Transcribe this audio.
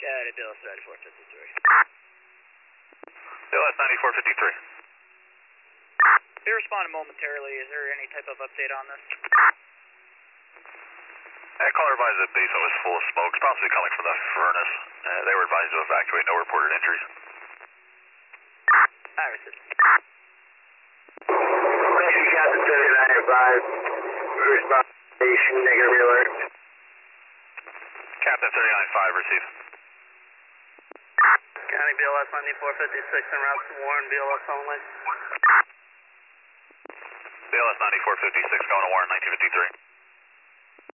Got it, BLS 9453. BLS 9453. Be responding momentarily. Is there any type of update on this? Caller advised that base was full of smoke, possibly coming from the furnace. They were advised to evacuate, no reported injuries. I received. Navy Captain 3905, respond station, negative alert. Captain 39-5, receive. County BLS 9456 en route to Warren, BLS only. BLS 9456 going to Warren, 1953.